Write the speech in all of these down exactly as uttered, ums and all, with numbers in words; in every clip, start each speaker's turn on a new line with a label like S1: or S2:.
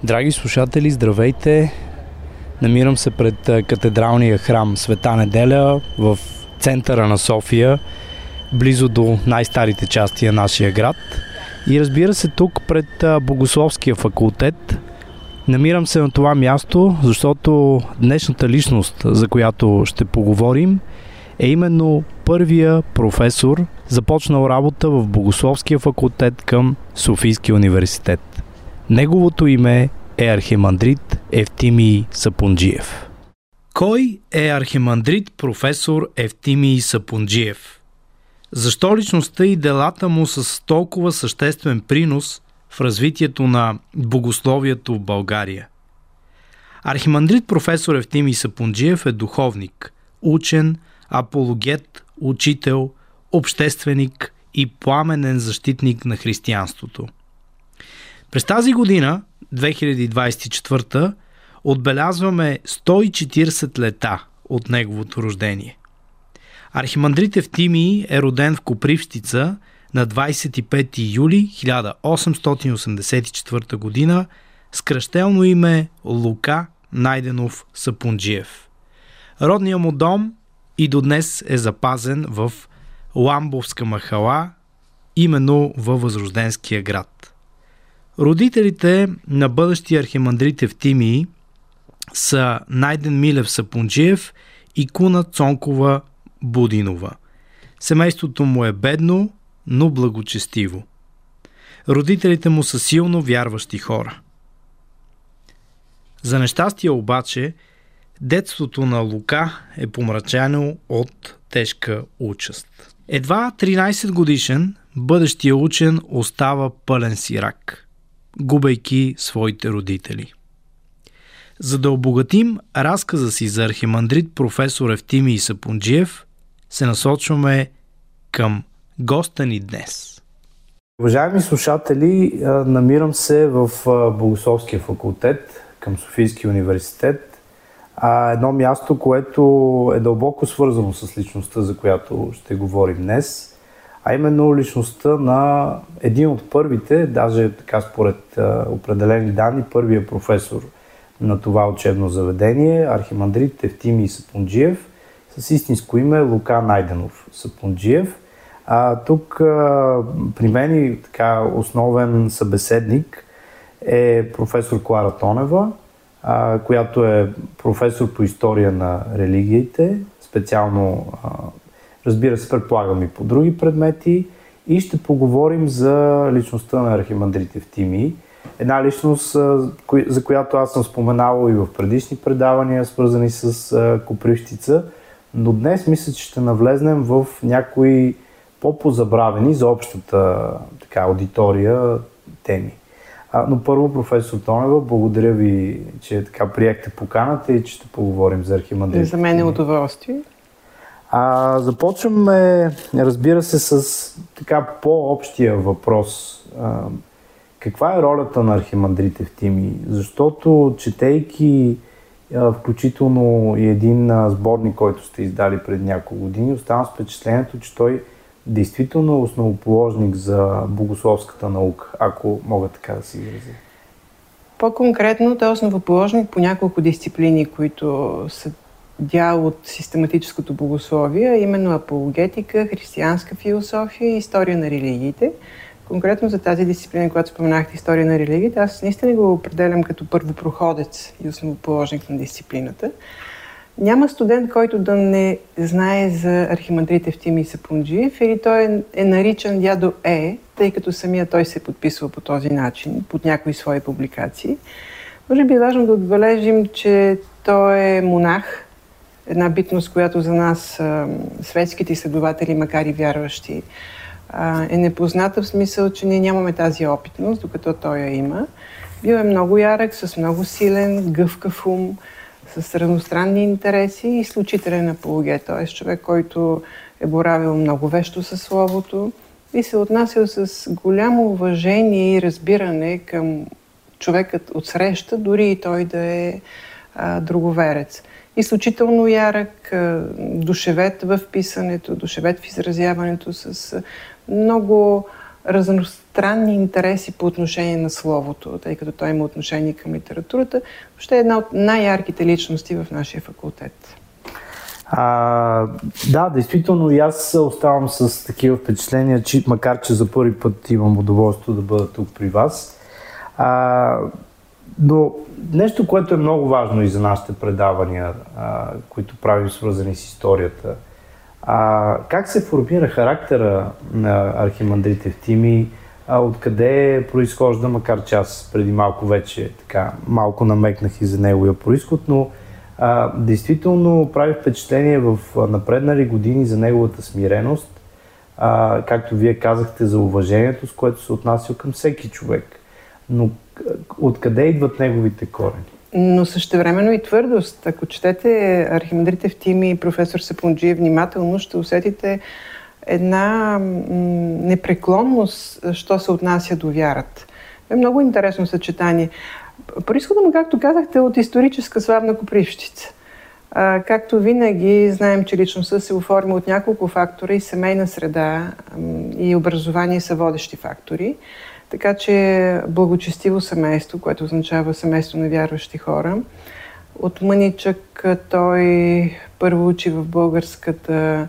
S1: Драги слушатели, здравейте! Намирам се пред катедралния храм Света Неделя в центъра на София, близо до най-старите части на нашия град. И разбира се, тук пред Богословския факултет. Намирам се на това място, защото днешната личност, за която ще поговорим, е именно първия професор, започнал работа в Богословския факултет към Софийския университет. Неговото име е архимандрит Евтимий Сапунджиев. Кой е архимандрит професор Евтимий Сапунджиев? Защо личността и делата му са с толкова съществен принос в развитието на богословието в България? Архимандрит професор Евтимий Сапунджиев е духовник, учен, апологет, учител, общественик и пламенен защитник на християнството. През тази година, две хиляди двадесет и четвърта, отбелязваме сто и четиридесет лета от неговото рождение. Архимандрит Евтимий е роден в Копривщица на двадесет и пети юли хиляда осемстотин осемдесет и четвърта година с кръщелно име Лука Найденов Сапунджиев. Родният му дом и до днес е запазен в Ламбовска махала, именно във Възрожденския град. Родителите на бъдещия архимандрит Евтимий са Найден Милев Сапунджиев и Куна Цонкова Будинова. Семейството му е бедно, но благочестиво. Родителите му са силно вярващи хора. За нещастие обаче, детството на Лука е помрачено от тежка участ. Едва тринадесет годишен, бъдещия учен остава пълен сирак, губейки своите родители. За да обогатим разказа си за архимандрит професор Евтимий Сапунджиев, се насочваме към госта ни днес.
S2: Уважаеми слушатели, намирам се в Богословския факултет към Софийския университет. Едно място, което е дълбоко свързано с личността, за която ще говорим днес, а именно личността на един от първите, даже така според определени данни, първия професор на това учебно заведение, архимандрит Евтимий Сапунджиев, с истинско име Лука Найденов Сапунджиев. А, тук а, при мен и така основен събеседник е професор Клара Тонева, а, която е професор по история на религиите, специално, а, разбира се, предполагам и по други предмети, и ще поговорим за личността на архимандрит Евтимий. Една личност, за която аз съм споменавал и в предишни предавания, свързани с Копривщица, но днес мисля, че ще навлезнем в някои по-позабравени за общата така, аудитория теми. А, но първо, професор Тонева, благодаря ви, че така приехте поканата и че ще поговорим за архимандрит.
S3: За мен е удоволствие.
S2: А, започваме, разбира се, с така по-общия въпрос. А, каква е ролята на архимандрит Евтимий? Защото, четейки а, включително и един а, сборник, който сте издали преди няколко години, оставам с впечатлението, че той действително е основоположник за богословската наука, ако мога така да си изразя.
S3: По-конкретно, той е основоположник по няколко дисциплини, които са дял от систематическото богословие, именно апологетика, християнска философия и история на религиите. Конкретно за тази дисциплина, която споменахте, история на религиите, аз наистина го определям като първопроходец и основоположник на дисциплината. Няма студент, който да не знае за архимандрит Евтимий Сапунджиев, или той е, е наричан дядо Е, тъй като самия той се е подписвал по този начин, под някои свои публикации. Може би е важно да отбележим, че той е монах, една битност, която за нас, светските изследователи, макар и вярващи, е непозната в смисъл, че ние нямаме тази опитност, докато той я има. Бил е много ярък, с много силен, гъвкав ум, с разностранни интереси и изключителен апологет. Т.е. човек, който е боравил много вещо със словото и се отнасял с голямо уважение и разбиране към човекът от среща, дори и той да е а, друговерец. Изключително ярък, а, душевет в писането, душевет в изразяването, с а, много разностранни интереси по отношение на словото, тъй като той има отношение към литературата. Въобще е една от най-ярките личности в нашия факултет.
S2: А, да, действително и аз оставам с такива впечатления, че, макар че за първи път имам удоволствие да бъда тук при вас. А, но нещо, което е много важно и за нашите предавания, а, които правим свързани с историята, а, как се формира характера на архимандрит Евтимий, а, откъде произхожда, макар че аз преди малко вече така малко намекнах и за неговия произход, но а, действително прави впечатление в напреднали години за неговата смиреност, а, както вие казахте, за уважението, с което се отнася към всеки човек. Но откъде идват неговите корени?
S3: Но същевременно и твърдост. Ако четете архимандрит Евтимий и професор Сапунджиев внимателно, ще усетите една непреклонност, що се отнася до вярата. Е много интересно съчетание. Произходът му, както казахте, от историческа славна Копривщица. А, както винаги, знаем, че личността се оформя от няколко фактора и семейна среда и образование са водещи фактори. Така че благочестиво семейство, което означава семейство на вярващи хора. От мъничък той първо учи в българската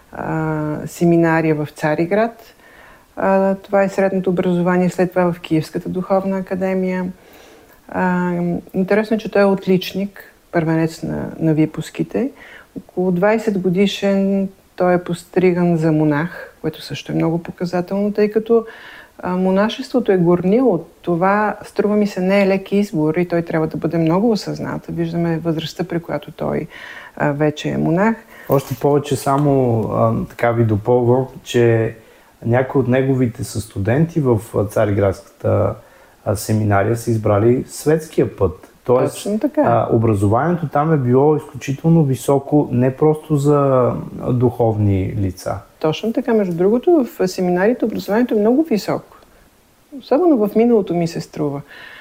S3: а, семинария в Цариград. А, това е средното образование, след това в Киевската духовна академия. А, интересно е, че той е отличник, първенец на, на випуските. Около двайсет годишен той е постриган за монах, което също е много показателно, тъй като монашеството е горнило. Това, струва ми се, не е лек избор и той трябва да бъде много осъзнат. Виждаме възрастта, при която той а, вече е монах.
S2: Още повече само а, така ви допълвам, че някои от неговите състуденти в Цариградската семинария са избрали светския път. Тоест, а, образованието там е било изключително високо, не просто за духовни лица.
S3: Точно така. Между другото, в семинарите образованието е много високо. Особено в миналото ми се струва.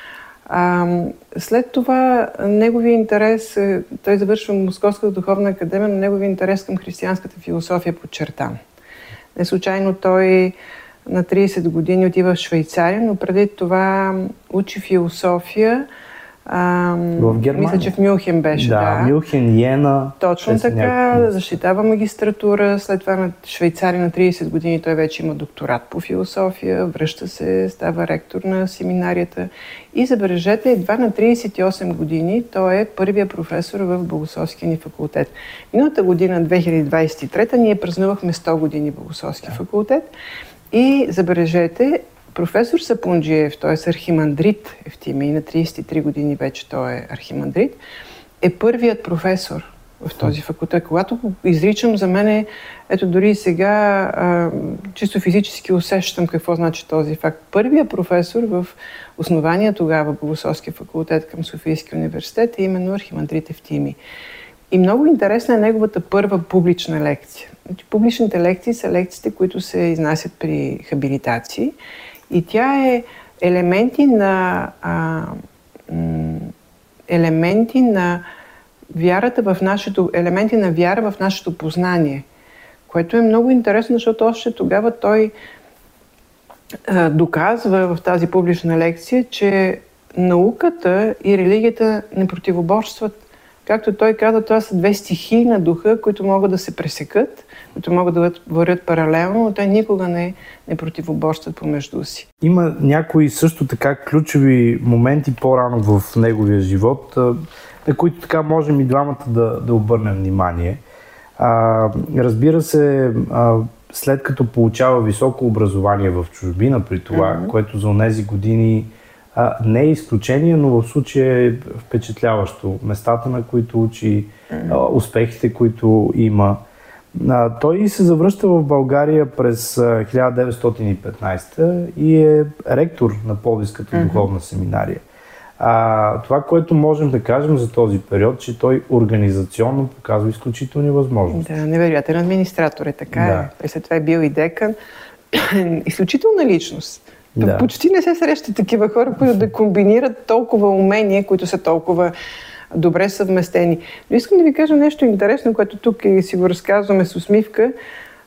S3: А, след това неговия интерес, той завършва Московската духовна академия, но неговия интерес към християнската философия е подчертан. Не случайно той на трийсет години отива в Швейцария, но преди това учи философия. А,
S2: в Германия.
S3: Мисля, че в Мюнхен беше.
S2: Да,
S3: да.
S2: Мюнхен, Йена.
S3: Точно така, някакъв... защитава магистратура, след това на Швейцария на трийсет години той вече има докторат по философия, връща се, става ректор на семинарията и забележете, едва на трийсет и осем години той е първия професор в Богословския ни факултет. Миналата година, две хиляди двайсет и трета, ние празнувахме сто години Богословски да. факултет и забележете, професор Сапунджиев, т.е. архимандрит Евтимий, на трийсет и три години вече той е архимандрит, е първият професор в този факултет. Когато го изричам, за мен е, ето дори и сега, а, чисто физически усещам какво значи този факт. Първият професор в основания тогава Богословския факултет към Софийския университет е именно архимандрит Евтимий. И много интересна е неговата първа публична лекция. Публичните лекции са лекциите, които се изнасят при хабилитации. И тя е елементи на, а, м, елементи на вярата в нашето, елементи на вяра в нашето познание, което е много интересно, защото още тогава той а, доказва в тази публична лекция, че науката и религията не противоборстват. Както той каза, това са две стихии на духа, които могат да се пресекат, които могат да вървят паралелно, но те никога не, не противоборстват помежду си.
S2: Има някои също така ключови моменти по-рано в неговия живот, на които така можем и двамата да, да обърнем внимание. А, разбира се, а, след като получава високо образование в чужбина при това, mm-hmm. което за онези години а, не е изключение, но в случая е впечатляващо. Местата, на които учи, mm-hmm. а, успехите, които има. А, той се завръща в България през хиляда деветстотин и петнайсета и е ректор на Пловдивската mm-hmm. духовна семинария. А, това, което можем да кажем за този период, че той организационно показва изключителни възможности.
S3: Да, невероятен администратор е, така да. е. Той след това е бил и декан. Изключителна личност. Да. Почти не се срещат такива хора, които да комбинират толкова умения, които са толкова добре съвместени. Но искам да ви кажа нещо интересно, което тук си го разказваме с усмивка.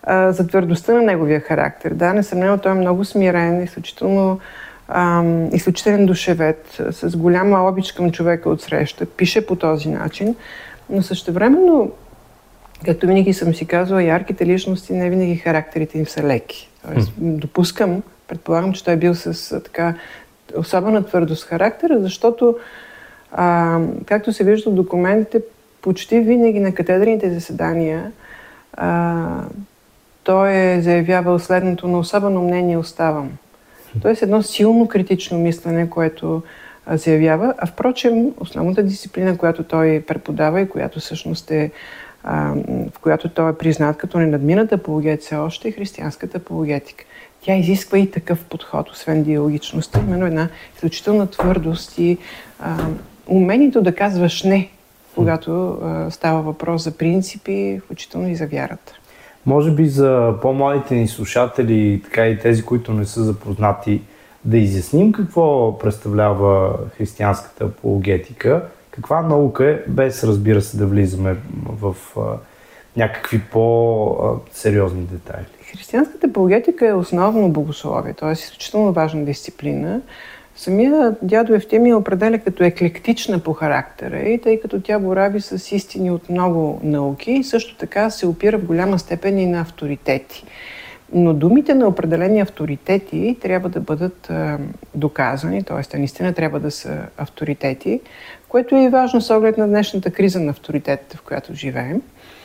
S3: а, за твърдостта на неговия характер. Да, несъмнено той е много смирен, изключително ам, изключителен душевед, с голяма обич към човека отсреща, пише по този начин, но същевременно, както винаги съм си казвала, ярките личности не винаги характерите им са леки. Тоест, mm. допускам, предполагам, че той е бил с така особена твърдост характера, защото, а, както се вижда в документите, почти винаги на катедрените заседания а, той е заявявал следното: на особено мнение оставам. Тоест едно силно критично мислене, което а, заявява, а впрочем основната дисциплина, която той преподава и която всъщност е а, в която той е признат като ненадминат апологет все още, е християнската апологетика. Тя изисква и такъв подход, освен диалогичността, именно една изключителна твърдост и а, умението да казваш не, когато а, става въпрос за принципи, включително и за вярата.
S2: Може би за по-младите ни слушатели, така и тези, които не са запознати, да изясним какво представлява християнската апологетика, каква наука е, без, разбира се, да влизаме в а, някакви по-сериозни детайли.
S3: Християнската апологетика е основно богословие, т.е. изключително важна дисциплина. Самия дядо Евтимий определя като еклектична по характера и тъй като тя борави с истини от много науки, също така се опира в голяма степен и на авторитети. Но думите на определени авторитети трябва да бъдат е, доказани, т.е. те наистина трябва да са авторитети, което е и важно с оглед на днешната криза на авторитетите, в която живеем.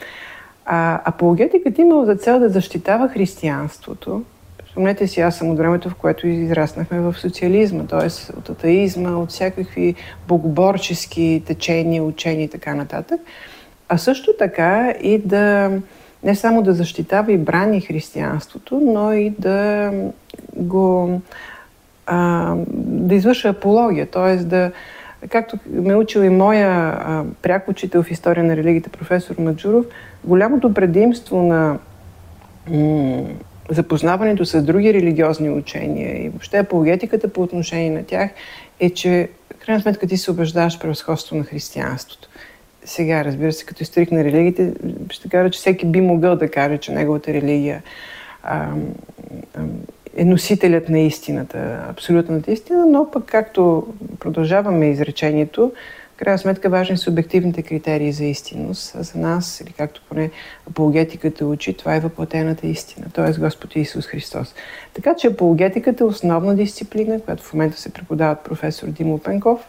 S3: А апологетиката има за цел да защитава християнството. Спомнете си, аз съм от времето, в което израснахме в социализма, т.е. от атеизма, от всякакви богоборчески течения, учения и така нататък. А също така и да не само да защитава и брани християнството, но и да го а, да извършва апология, т.е. да, както ме учил и моя а, пряк учител в история на религията, професор Маджуров, голямото предимство на м- запознаването с други религиозни учения и въобще апологетиката по отношение на тях е, че в крайна сметка ти се убеждаваш в превъзходство на християнството. Сега, разбира се, като историк на религиите, ще кажа, че всеки би могъл да каже, че неговата религия а, а, е носителят на истината, абсолютната истина, но пък както продължаваме изречението, в крайна сметка важни са обективните критерии за истинност. А за нас, или както поне апологетиката учи, това е въплатената истина, т.е. Господ Исус Христос. Така че апологетиката е основна дисциплина, която в момента се преподава от професор Димо Пенков.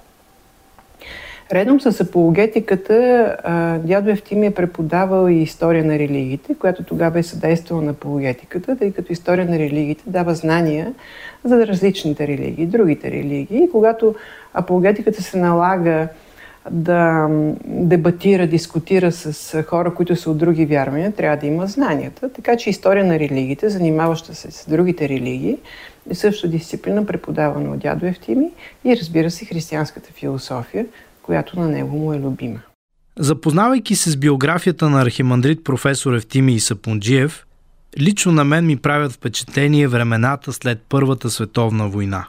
S3: Редом с апологетиката, дядо Евтимий е преподавал и история на религиите, която тогава е съдействала на апологетиката, тъй като история на религиите дава знания за различните религии, другите религии. И когато апологетиката се налага да дебатира, дискутира с хора, които са от други вярвания, трябва да има знанията. Така че история на религиите, занимаваща се с другите религии, е също дисциплина, преподавана от дядо Евтимий и, разбира се, християнската философия, която на него му е любима.
S1: Запознавайки се с биографията на архимандрит професор Евтимий Сапунджиев, лично на мен ми правят впечатление времената след Първата световна война.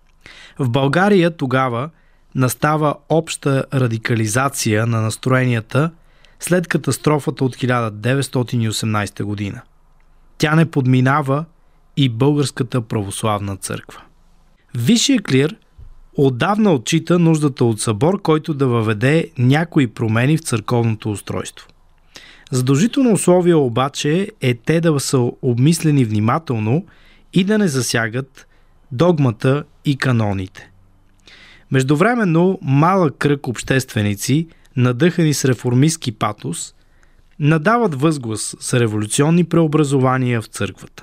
S1: В България тогава настава обща радикализация на настроенията след катастрофата от хиляда деветстотин и осемнадесета година. Тя не подминава и Българската православна църква. Висшият клир отдавна отчита нуждата от събор, който да въведе някои промени в църковното устройство. Задължително условие обаче е те да са обмислени внимателно и да не засягат догмата и каноните. Междувременно малък кръг общественици, надъхани с реформистски патос, надават възглас за революционни преобразования в църквата.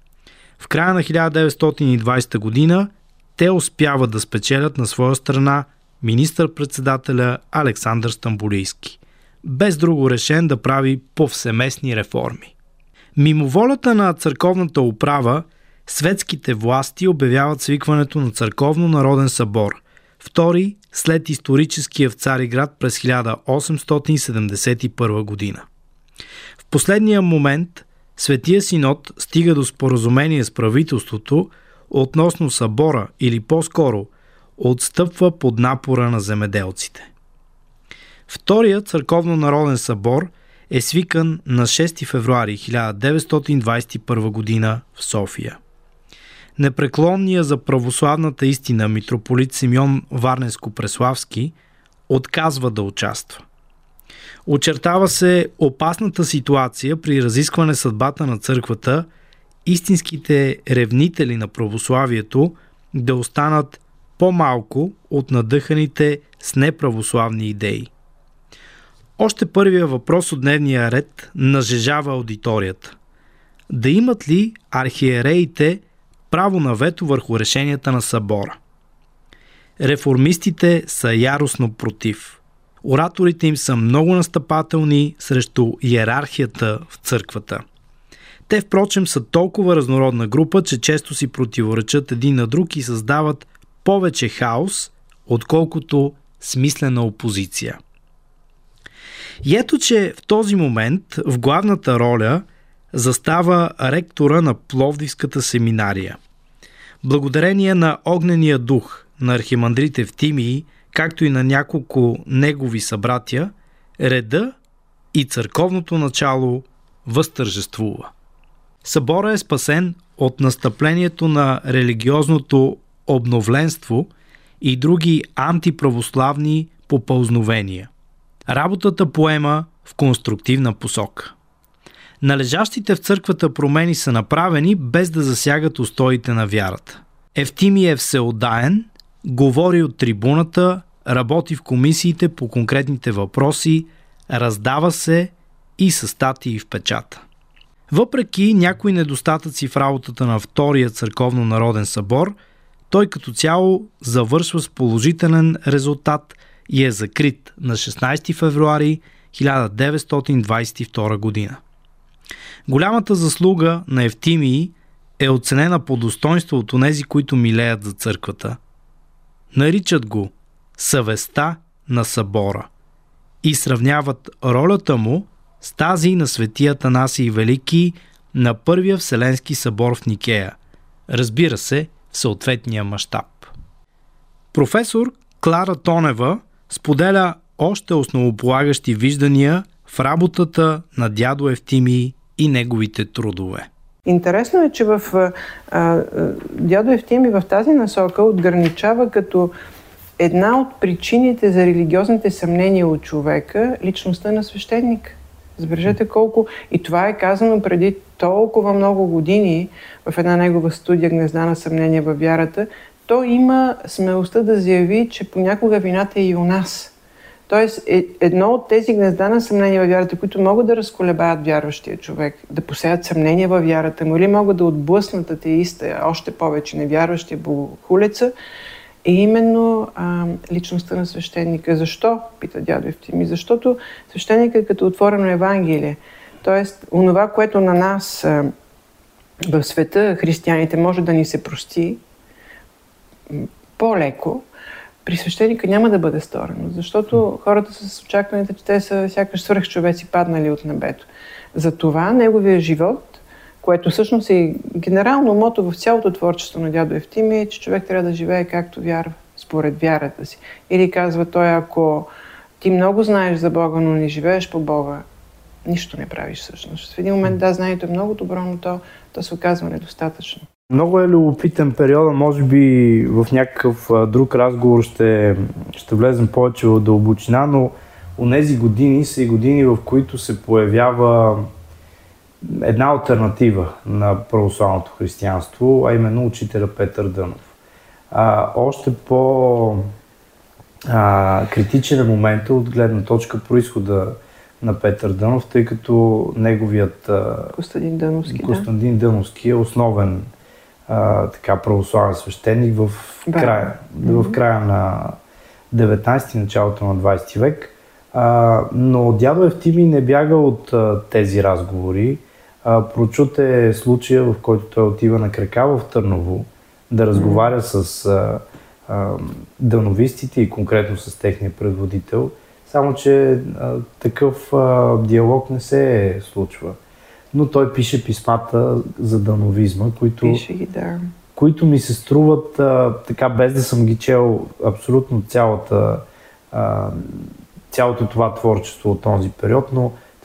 S1: В края на хиляда деветстотин и двадесета година те успяват да спечелят на своя страна министър-председателя Александър Стамболийски, без друго решен да прави повсеместни реформи. Мимо волята на църковната управа, светските власти обявяват свикването на Църковно народен събор, втори след историческия в Цариград през хиляда осемстотин седемдесет и първа година. В последния момент Светия Синод стига до споразумение с правителството относно събора или по-скоро отстъпва под напора на земеделците. Вторият църковно народен събор е свикан на шести февруари хиляда деветстотин двадесет и първа година в София. Непреклонният за православната истина митрополит Симеон Варненско-Преславски отказва да участва. Очертава се опасната ситуация при разискване съдбата на църквата, истинските ревнители на православието да останат по-малко от надъханите с неправославни идеи. Още първия въпрос от дневния ред нажежава аудиторията. Да имат ли архиереите право на вето върху решенията на събора? Реформистите са яростно против. Ораторите им са много настъпателни срещу иерархията в църквата. Те, впрочем, са толкова разнородна група, че често си противоречат един на друг и създават повече хаос, отколкото смислена опозиция. И ето, че в този момент в главната роля застава ректора на Пловдивската семинария. Благодарение на огнения дух на архимандрит Евтимий, както и на няколко негови събратя, реда и църковното начало възтържествува. Събора е спасен от настъплението на религиозното обновленство и други антиправославни попълзновения. Работата поема в конструктивна посока. Належащите в църквата промени са направени без да засягат устоите на вярата. Евтимий е всеотдаен, говори от трибуната, работи в комисиите по конкретните въпроси, раздава се и със статии в печата. Въпреки някои недостатъци в работата на Втория църковно-народен събор, той като цяло завършва с положителен резултат и е закрит на шестнадесети февруари хиляда деветстотин двадесет и втора година. Голямата заслуга на Евтимий е оценена по достоинство от онези, които милеят за църквата. Наричат го съвестта на събора и сравняват ролята му с тази на свети Атанасий Велики на Първия Вселенски събор в Никея, разбира се, в съответния мащаб. Професор Клара Тонева споделя още основополагащи виждания в работата на дядо Евтимий и неговите трудове.
S3: Интересно е, че в а, дядо Евтимий в тази насока отграничава като една от причините за религиозните съмнения от човека личността на свещеник. Забележете колко... И това е казано преди толкова много години в една негова студия "Гнезда на съмнение във вярата". Той има смелостта да заяви, че понякога вината е и у нас. Тоест, е, едно от тези гнезда на съмнение във вярата, които могат да разколебаят вярващия човек, да посеят съмнение във вярата му или могат да отблъснат атеиста, още повече невярващия богохулеца, е именно а, личността на свещеника. Защо? Пита дядо Евтимий. Защото свещеника е като отворено Евангелие. Тоест, онова, което на нас а, в света, християните, може да ни се прости по-леко, при свещеника няма да бъде сторено, защото хората са с очакването, че те са сякаш свръхчовеци паднали от небето. Затова неговия живот, което всъщност е генерално мото в цялото творчество на дядо Евтимий, е, че човек трябва да живее както вярва, според вярата си. Или казва той, ако ти много знаеш за Бога, но не живееш по Бога, нищо не правиш всъщност. В един момент, да, знанието е много добро, но то, то се оказва недостатъчно.
S2: Много е любопитен периода, може би в някакъв друг разговор ще, ще влезем повече в дълбочина, но онези години са и години, в които се появява една алтернатива на православното християнство, а именно учителя Петър Дънов. А, още по а, критичен е момента от гледна точка произхода на Петър Дънов, тъй като неговият
S3: Костадин Дъновски,
S2: Костадин да. Дъновски е основен а, така, православен свещеник в края, mm-hmm. в края на деветнадесети, началото на двадесети век. А, но дядо Евтимий не бяга от а, тези разговори. А, прочут е случая, в който той отива на крака в Търново да разговаря mm-hmm. с а, а, дъновистите и конкретно с техния предводител. Само че а, такъв а, диалог не се случва. Но той пише писмата за дъновизма, които,
S3: пише ги, да.
S2: които ми се струват, а, така без да съм ги чел абсолютно цялата, а, цялото това творчество от този период, но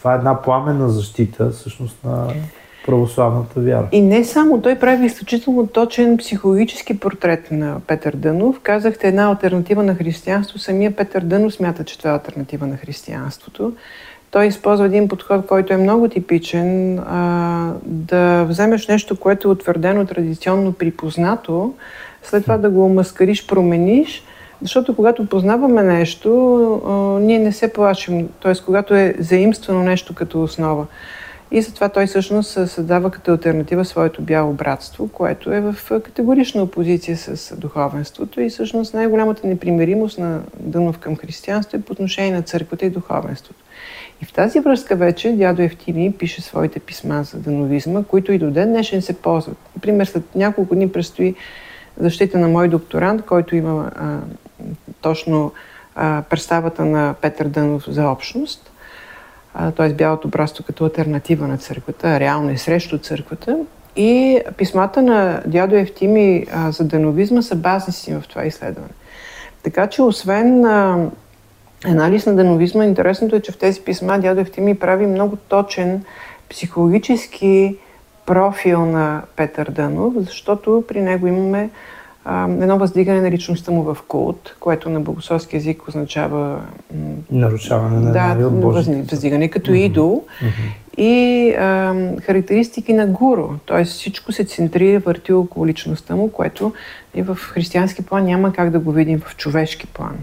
S2: това е една пламенна защита всъщност на православната вяра.
S3: И не само, той прави изключително точен психологически портрет на Петър Дънов. Казахте една алтернатива на християнство. Самия Петър Дънов смята, че това е алтернатива на християнството. Той използва един подход, който е много типичен, а, да вземеш нещо, което е утвърдено, традиционно припознато, след това да го омаскариш, промениш, защото когато познаваме нещо, а, ние не се плашим, т.е. когато е заимствано нещо като основа. И затова той всъщност създава като алтернатива своето бяло братство, което е в категорична опозиция с духовенството и всъщност най-голямата непримиримост на Дънов към християнство е по отношение на църквата и духовенството. И в тази връзка вече дядо Евтимий пише своите писма за дъновизма, които и до ден днешен се ползват. Например, след няколко дни предстои защита на мой докторант, който има а, точно а, представата на Петър Дънов за общност, т.е. бялото братство като алтернатива на църквата, реално и срещу църквата. И писмата на дядо Евтимий а, за дъновизма са базисни в това изследване. Така че освен а, анализ на дъновизма, интересното е, че в тези писма дядо Евтимий прави много точен психологически профил на Петър Дънов, защото при него имаме а, едно въздигане на личността му в култ, което на богословски език означава
S2: нарушаване на
S3: да,
S2: от Божията.
S3: въздигане като mm-hmm. идол mm-hmm. и а, характеристики на гуру, т.е. всичко се центрира, върти около личността му, което и в християнски план няма как да го видим в човешки план.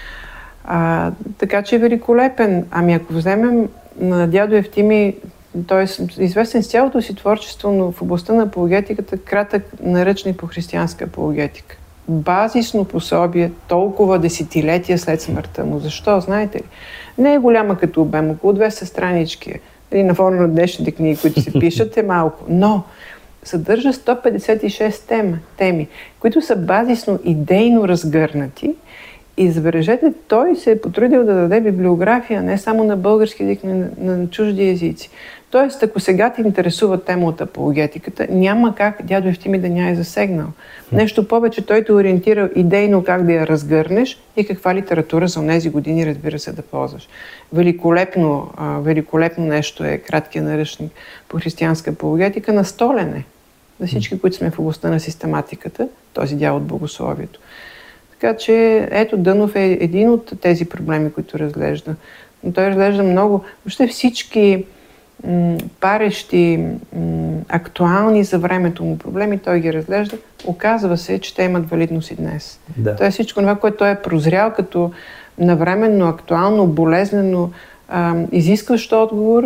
S3: А, така че е великолепен. Ами ако вземем на дядо Евтимий, той е известен с цялото си творчество, но в областта на апологетиката кратък наръчник по християнска апологетика. Базисно пособие толкова десетилетия след смъртта му. Защо? Знаете ли? Не е голяма като обем, около двеста странички. Или на фона на днешните книги, които се пишат, е малко. Но съдържа сто петдесет и шест теми, теми, които са базисно идейно разгърнати. И забележете, той се е потрудил да даде библиография не само на български език, но на, на чужди езици. Тоест, ако сега те интересува тема от апологетиката, няма как дядо Евтимий да ня е засегнал. Нещо повече, той те ориентира идейно как да я разгърнеш и каква литература за тези години, разбира се, да ползваш. Великолепно, а, великолепно нещо е краткия наръчник по християнска апологетика на Столене. За всички, които сме в областта на систематиката, този дял от богословието. Така че, ето, Дънов е един от тези проблеми, които разглежда. Но той разглежда много, въобще всички м, парещи, м, актуални за времето му проблеми, той ги разглежда. Оказва се, че те имат валидност и днес. Да. Тоест всичко това, което той е прозрял като навременно, актуално, болезнено, а, изискващо отговор,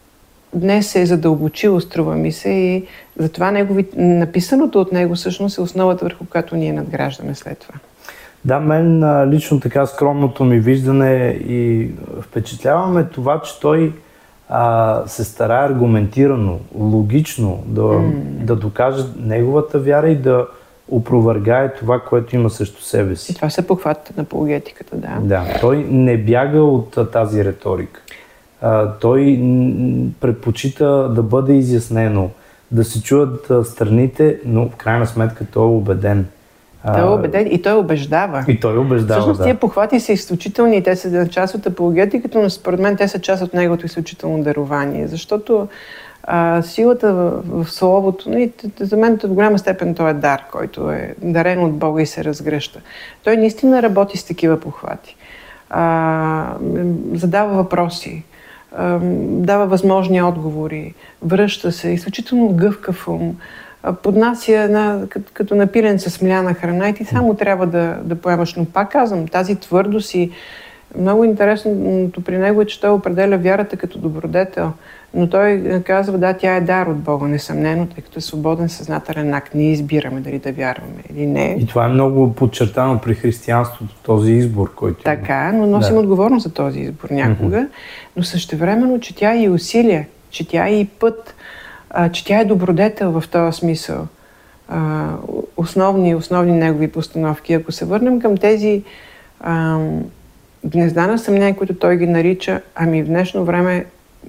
S3: днес се е задълбочило, струва ми се, и затова негови, написаното от него всъщност е основата, върху която ние надграждаме след това.
S2: Да, мен лично така скромното ми виждане и впечатляваме това, че той а, се старае аргументирано, логично да, mm. да докаже неговата вяра и да опровергае това, което има срещу себе си.
S3: И това са похватите на апологетиката, да.
S2: Да, той не бяга от а, тази риторика. А, той н- предпочита да бъде изяснено, да се чуят а, страните, но в крайна сметка той е убеден.
S3: Той е убеден и той убеждава.
S2: И той убеждава,
S3: Всъщност
S2: да.
S3: тия похвати са изключителни и те са част от апологетиката, но според мен те са част от неговото изключително дарование, защото а, силата в, в словото, и за мен в голяма степен той е дар, който е дарен от Бога и се разгръща. Той наистина работи с такива похвати. А, задава въпроси, а, дава възможни отговори, връща се, изключително гъвкав ум, поднася една, като, като напилен с мляна храна и ти само трябва да, да поемаш. Но пак казвам, тази твърдост и много интересното при него е, че той определя вярата като добродетел. Но той казва, да, тя е дар от Бога, несъмнено, тъй като е свободен съзнателен акт. Ние избираме дали да вярваме или не.
S2: И това е много подчертано при християнството, този избор, който...
S3: Така, но носим да. отговорност за този избор някога, mm-hmm. но същевременно, че тя е и усилие, че тя е и път, а, че тя е добродетел в този смисъл. А, основни, основни негови постановки. Ако се върнем към тези а, гнезда на съмнение, които той ги нарича, ами в днешно време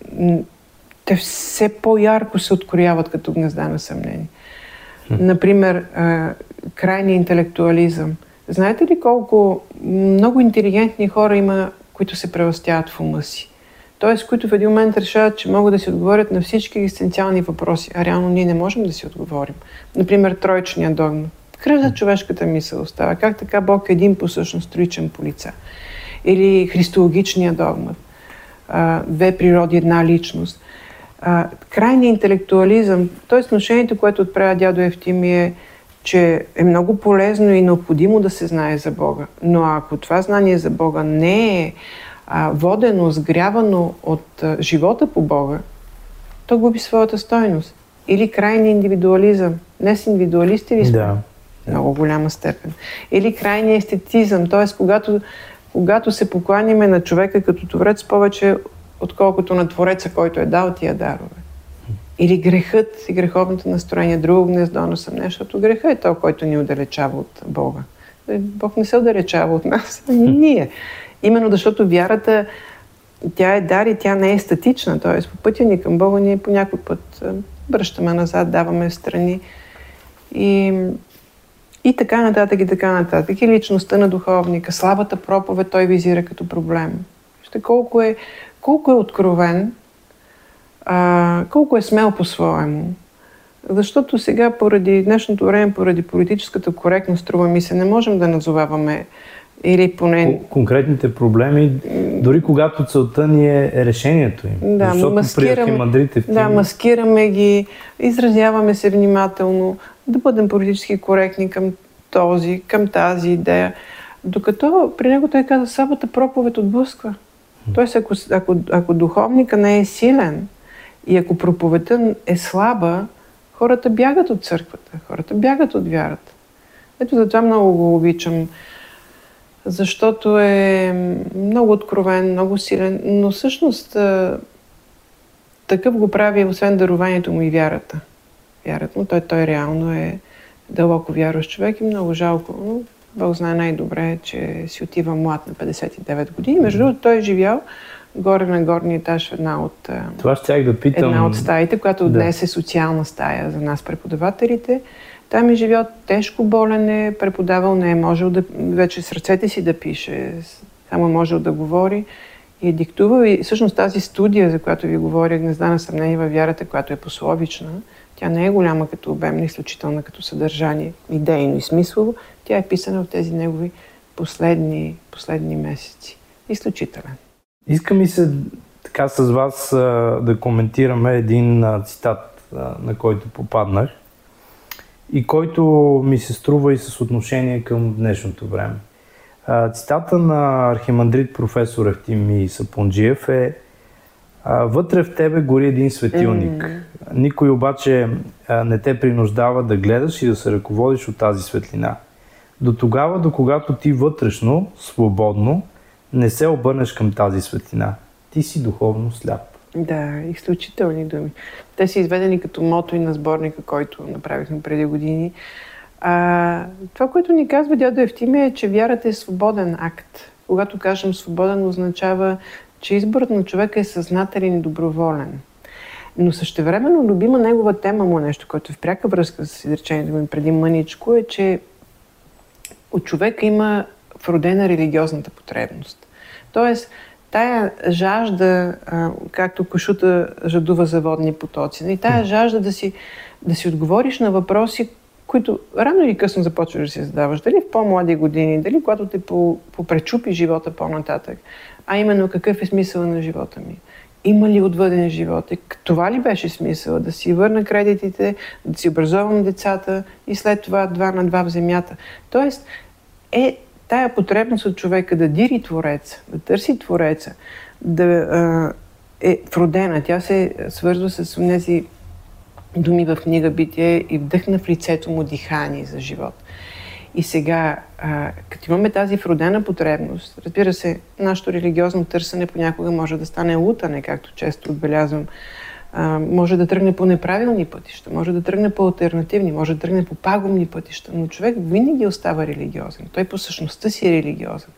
S3: те все по-ярко се открояват като гнезда на съмнение. Например, крайния интелектуализъм. Знаете ли колко много интелигентни хора има, които се превъзтяват в ума си? т.е. които в един момент решават, че могат да си отговорят на всички екзистенциални въпроси, а реално ние не можем да си отговорим. Например, троичният догмат. Кръг за човешката мисъл остава. Как така Бог е един по същност, троичен по лица? Или христологичният догмат. Две природи, една личност. Крайният интелектуализъм, т.е. отношението, което отправя дядо Евтимий, че е много полезно и необходимо да се знае за Бога. Но ако това знание за Бога не е а, водено, сгрявано от а, живота по Бога, то губи своята стойност. Или крайния индивидуализъм. Днес индивидуалисти ли сме?
S2: Да.
S3: Много голяма степен. Или крайния естетизъм, т.е. когато, когато се покланиме на човека като творец повече, отколкото на твореца, който е дал тия дарове. Или грехът и греховното настроение, друго гнездо на съмнение, защото греха е то, който ни отдалечава от Бога. Бог не се отдалечава от нас, а ние. Именно защото вярата, тя е дар и тя не е статична, т.е. по пътя ни към Бога ние по някой път връщаме назад, даваме страни и, и така нататък и така нататък. И личността на духовника, слабата проповед той визира като проблем. Вижте колко е, колко е откровен, А, колко е смел по-своему. Защото сега, поради днешното време, поради политическата коректност, струва ми се, не можем да назоваваме или поне...
S2: Конкретните проблеми, дори когато целта ни е решението им.
S3: Да,
S2: защото
S3: маскираме,
S2: при архимандрите в тим...
S3: да, маскираме ги, изразяваме се внимателно, да бъдем политически коректни към този, към тази идея. Докато при него той каза, слабата проповед отблъсква. Тоест, ако, ако, ако духовника не е силен, и ако проповедта е слаба, хората бягат от църквата, хората бягат от вярата. Ето затова много го обичам, защото е много откровен, много силен, но всъщност такъв го прави, освен дарованието му и вярата. Вярата му, той, той реално е дълбоко вярващ човек и много жалко. Но Бог знае най-добре, че си отива млад на петдесет и девет години. Между другото, той е живял горе на горния етаж в една от,
S2: Това щях да питам...
S3: една от стаите, която
S2: да.
S3: Днес е социална стая за нас преподавателите. Там е живял тежко болен, е преподавал, не е можел да, вече с ръцете си да пише, само е можел да говори и е диктувал. И всъщност тази студия, за която ви говоря, Гнезда на съмнение във вярата, която е пословична, тя не е голяма като обем, не изключителна като съдържание, идейно и смислово. Тя е писана в тези негови последни, последни месеци. Изключителен.
S2: Иска ми се така с вас а, да коментираме един а, цитат, а, на който попаднах и който ми се струва и с отношение към днешното време. А, цитата на архимандрит професор Евтимий Сапунджиев е: вътре в тебе гори един светилник. Mm. Никой обаче а, не те принуждава да гледаш и да се ръководиш от тази светлина. До тогава, до когато ти вътрешно, свободно, не се обърнеш към тази светлина. Ти си духовно сляп.
S3: Да, изключителни думи. Те са изведени като мото и на сборника, който направихме преди години. А, това, което ни казва дядо Евтимий, е, че вярата е свободен акт. Когато кажем свободен, означава, че изборът на човека е съзнателен и доброволен. Но същевременно любима негова тема му, нещо, което е в пряка връзка с изречението ми преди мъничко, е, че от човека има вродена религиозната потребност. Тоест, тая жажда, както кошута жадува за водни потоци, и тая жажда да си, да си отговориш на въпроси, които рано или късно започваш да си задаваш. Дали в по-млади години, дали когато те попречупи живота по-нататък, а именно какъв е смисъл на живота ми? Има ли отвъден живот? Това ли беше смисъл? Да си върна кредитите, да си образовам децата и след това два на два в земята. Тоест, е тая потребност от човека да дири Твореца, да търси Твореца, да а, е вродена. Тя се свързва с тези думи в книга Битие и вдъхна в лицето му дихание за живот. И сега, а, като имаме тази вродена потребност, разбира се, нашето религиозно търсене понякога може да стане лутане, както често отбелязвам. А, може да тръгне по неправилни пътища, може да тръгне по алтернативни, може да тръгне по пагубни пътища, но човек винаги остава религиозен. Той по същността си е религиозен.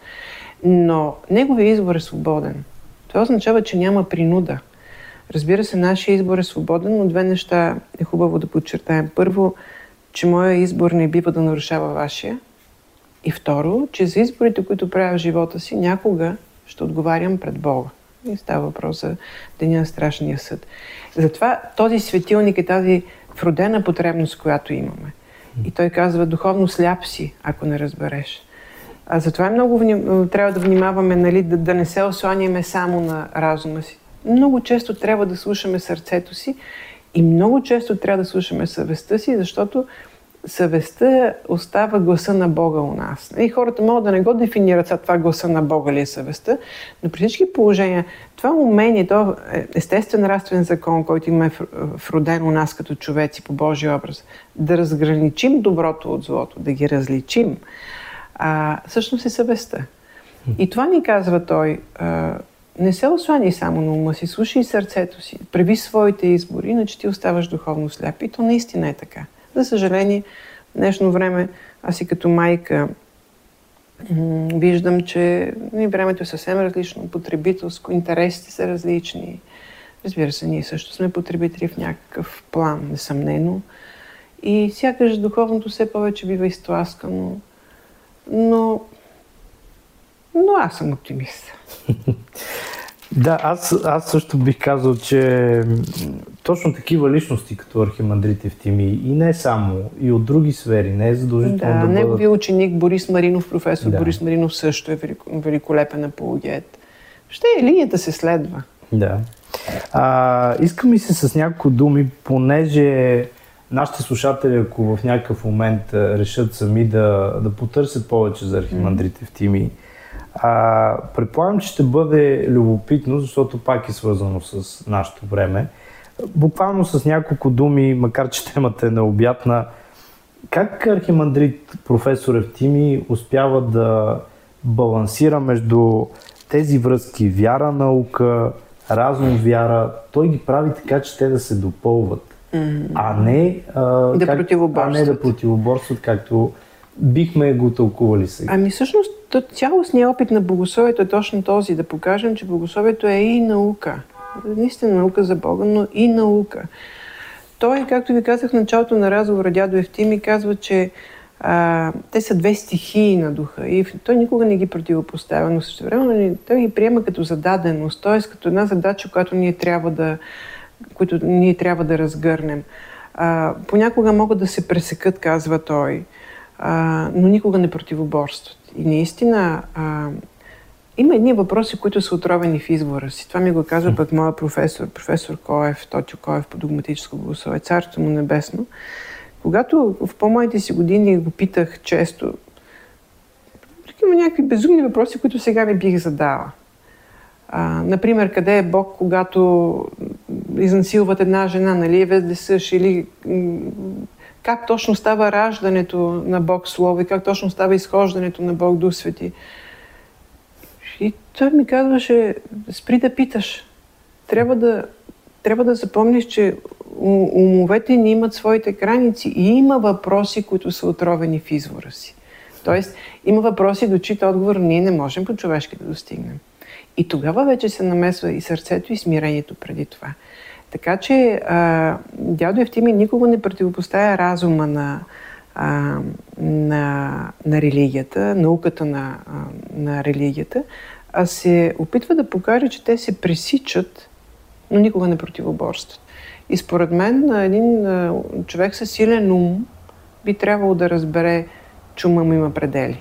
S3: Но неговият избор е свободен. Това означава, че няма принуда. Разбира се, нашия избор е свободен, но две неща е хубаво да подчертаем. Първо, че моя избор не бива да нарушава вашия. И второ, че за изборите, които правя в живота си, някога ще отговарям пред Бога. И става въпрос за деня на страшния съд. Затова този светилник е тази вродена потребност, която имаме. И той казва, духовно сляп си, ако не разбереш. А затова е много вним... трябва да внимаваме, нали, да, да не се осланяме само на разума си. Много често трябва да слушаме сърцето си и много често трябва да слушаме съвестта си, защото съвестта остава гласа на Бога у нас. И хората могат да не го дефинират за това гласа на Бога ли е съвестта, но при всички положения това умение, то естествен нравствен закон, който има вроден у нас като човеци по Божия образ, да разграничим доброто от злото, да ги различим, а, всъщност е съвестта. И това ни казва той, а, не се осланяй само на ума си, слушай сърцето си, прави своите избори, иначе ти оставаш духовно сляп. И то наистина е така. За съжаление, в днешно време, аз и като майка м- виждам, че времето е съвсем различно, потребителско, интересите са различни. Разбира се, ние също сме потребители в някакъв план, несъмнено. И сякаш духовното все повече бива изтласкано. Но, но аз съм оптимист.
S2: Да, аз, аз също бих казал, че точно такива личности като архимандрит Евтимий и не само, и от други сфери, не е задължително да, да
S3: бъдат...
S2: бъдат...
S3: Да, ученик Борис Маринов, професор
S2: да.
S3: Борис Маринов също е великолепен апологет. Ще е, линията се следва.
S2: Да. А, искам ми се с няколко думи, понеже нашите слушатели, ако в някакъв момент решат сами да, да потърсят повече за архимандрит Евтимий, А, предполагам, че ще бъде любопитно, защото пак е свързано с нашето време. Буквално с няколко думи, макар че темата е необятна, как архимандрит професор Евтимий успява да балансира между тези връзки вяра, наука, разум, вяра? Той ги прави така, че те да се допълват, mm-hmm. а, не, а,
S3: да
S2: как, а не да противоборстват, както бихме го тълкували сега.
S3: Ами всъщност цялостният опит на богословието е точно този, да покажем, че богословието е и наука. Наистина наука за Бога, но и наука. Той, както ви казах в началото на разговора, дядо Евтимий казва, че а, те са две стихии на духа и той никога не ги противопоставя, но същевременно той ги приема като зададеност, т.е. като една задача, която ние трябва да, която ние трябва да разгърнем. А, понякога могат да се пресекат, казва той, а, но никога не противоборстват. И наистина а, има едни въпроси, които са отровени в извора си. Това ми го казва пък моя професор, професор Коев, Тотю Коев по догматическо богословие, царство му небесно. Когато в по-моите си години го питах често, има някакви безумни въпроси, които сега не бих задала. А, например, къде е Бог, когато изнасилват една жена, нали е везде съш, или как точно става раждането на Бог Слово и как точно става изхождането на Бог Дух Свети. И той ми казваше, спри да питаш. Трябва да, трябва да запомниш, че умовете ни имат своите граници и има въпроси, които са отровени в извора си. Тоест, има въпроси, до чието отговор ние не можем по-човешки да достигнем. И тогава вече се намесва и сърцето, и смирението преди това. Така че а, дядо Евтимий никога не противопоставя разума на, а, на, на религията, науката на, а, на религията, а се опитва да покаже, че те се пресичат, но никога не противоборстват. И според мен един а, човек със силен ум би трябвало да разбере, че ума му има предели.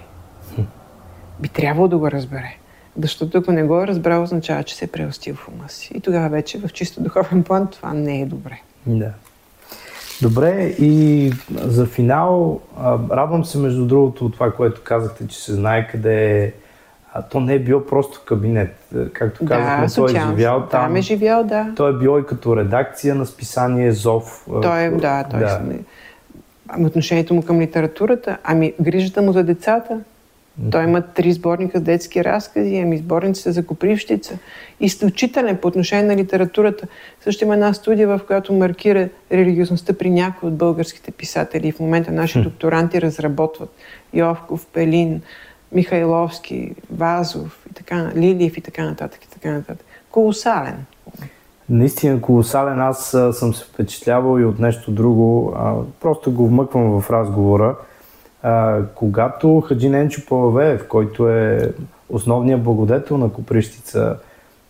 S3: Би трябвало да го разбере. Защото ако не го е разбрал, означава, че се е преостил в ума си. И тогава вече в чисто духовен план това не е добре.
S2: Да. Добре, и за финал, радвам се между другото от това, което казахте, че се знае къде е. А то не е било просто кабинет. Както казахме,
S3: да,
S2: той е живял там.
S3: Там е живял, да.
S2: Той е било и като редакция на списание Зов.
S3: Той е, да, той да. Е. Ами отношението му към литературата, ами грижата му за децата. Той има три сборника с детски разкази, ами сборниците за Копривщица. Изключителен по отношение на литературата. Също има една студия, в която маркира религиозността при някои от българските писатели. И в момента наши хм. докторанти разработват Йовков, Пелин, Михайловски, Вазов, и така, Лилиев и така нататък. И така нататък. Колосален.
S2: Наистина колосален. Аз съм се впечатлявал и от нещо друго. Просто го вмъквам в разговора. Uh, когато Хаджи Ненчо Палавеев, който е основният благодетел на Копривщица,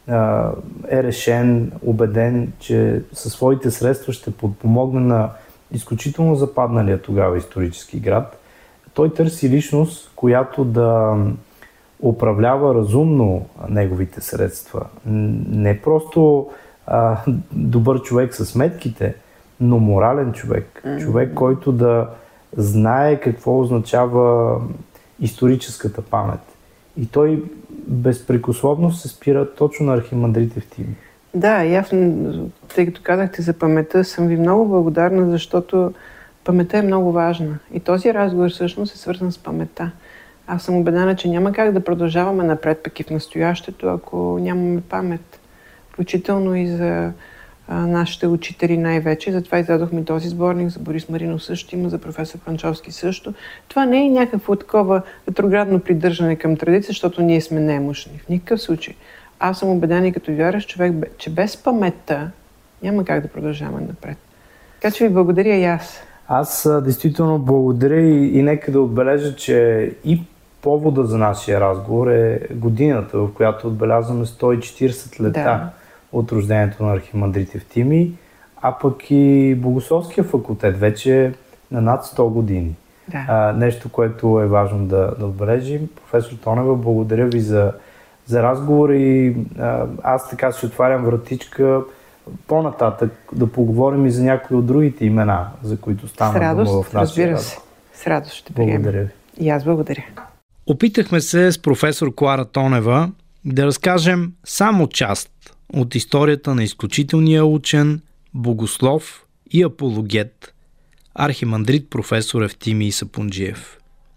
S2: е решен, убеден, че със своите средства ще подпомогне на изключително западналия тогава исторически град. Той търси личност, която да управлява разумно неговите средства. Не просто а, добър човек със сметките, но морален човек. Mm-hmm. Човек, който да знае какво означава историческата памет. И той безпрекословно се спира точно на архимандрит Евтимий.
S3: Да, и аз, тъй като казахте за паметта, съм ви много благодарна, защото паметта е много важна. И този разговор всъщност е свързан с паметта. Аз съм убедена, че няма как да продължаваме напред пък и в настоящето, ако нямаме памет. Включително и за а, нашите учители най-вече. Затова издадохме този сборник, за Борис Маринов също има, за професор Панчовски също. Това не е някакво такова ретроградно придържане към традиция, защото ние сме немощни. В никакъв случай. Аз съм убедена и като вярващ човек, че без паметта няма как да продължаваме напред. Така че ви благодаря и аз.
S2: Аз а, действително благодаря и, и нека да отбележа, че и повода за нашия разговор е годината, в която отбелязваме сто и четиридесет лета да. От рождението на архимандрит Евтимий, а пък и Богословския факултет вече на над сто години. Да. А, нещо, което е важно да, да отбележим. Професор Тонева, благодаря ви за, за разговор и а, аз така си отварям вратичка по-нататък да поговорим и за някои от другите имена, за които стана дума в нашия
S3: разбира се. С радост ще приемем.
S2: Благодаря ви.
S3: И аз благодаря.
S1: Опитахме се с професор Клара Тонева да разкажем само част от историята на изключителния учен, богослов и апологет, архимандрит професор Евтимий Сапунджиев.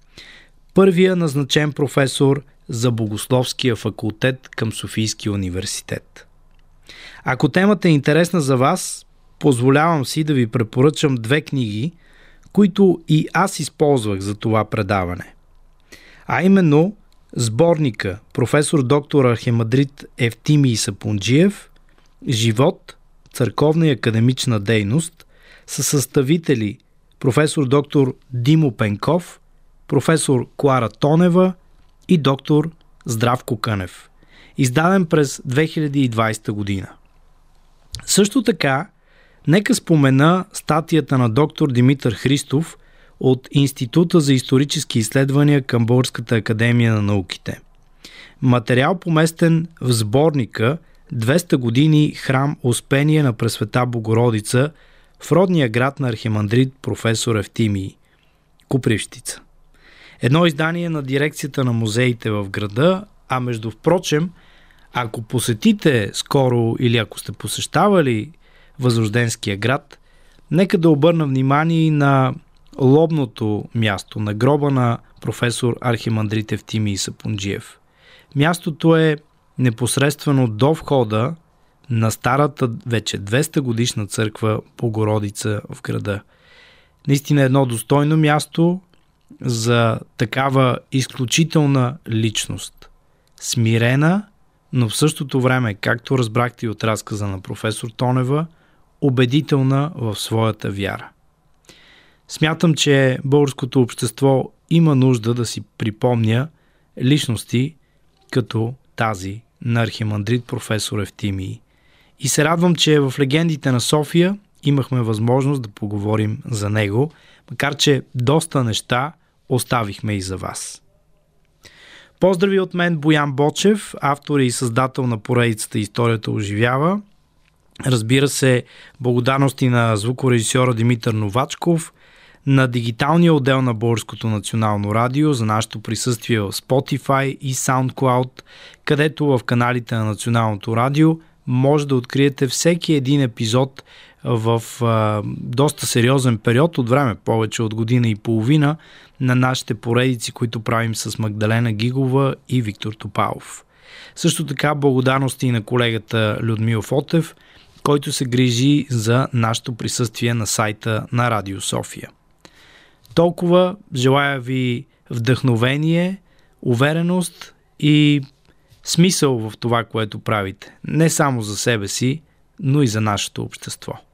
S1: Първия назначен професор за Богословския факултет към Софийския университет. Ако темата е интересна за вас, позволявам си да ви препоръчам две книги, които и аз използвах за това предаване. А именно сборника професор доктор архимандрит Евтимий Сапунджиев «Живот, църковна и академична дейност» със съставители професор доктор Димо Пенков, професор Клара Тонева и доктор Здравко Кънев, издаден през две хиляди и двадесета година. Също така, нека спомена статията на доктор Димитър Христов от Института за исторически изследвания към Българската академия на науките. Материал поместен в сборника двеста години храм Успение на Пресвета Богородица в родния град на архимандрит професор Евтимий, Копривщица. Едно издание на дирекцията на музеите в града, а между впрочем, ако посетите скоро или ако сте посещавали Възрожденския град, нека да обърна внимание и на лобното място, на гроба на професор архимандрит Евтимий Сапунджиев. Мястото е непосредствено до входа на старата вече двеста годишна църква Богородица в града. Наистина едно достойно място за такава изключителна личност. Смирена, но в същото време, както разбрахте и от разказа на професор Тонева, убедителна в своята вяра. Смятам, че българското общество има нужда да си припомня личности като тази на архимандрит професор Евтимий. И се радвам, че в легендите на София имахме възможност да поговорим за него, макар че доста неща оставихме и за вас. Поздрави от мен, Боян Бочев, автор и създател на поредицата «Историята оживява». Разбира се, благодарности на звукорежисьора Димитър Новачков, на дигиталния отдел на Българското национално радио за нашето присъствие в Spotify и SoundCloud, където в каналите на Националното радио може да откриете всеки един епизод в а, доста сериозен период от време, повече от година и половина, на нашите поредици, които правим с Магдалена Гигова и Виктор Топалов. Също така благодарности и на колегата Людмил Фотев, който се грижи за нашето присъствие на сайта на Радио София. Толкова, желая ви вдъхновение, увереност и смисъл в това, което правите. Не само за себе си, но и за нашето общество.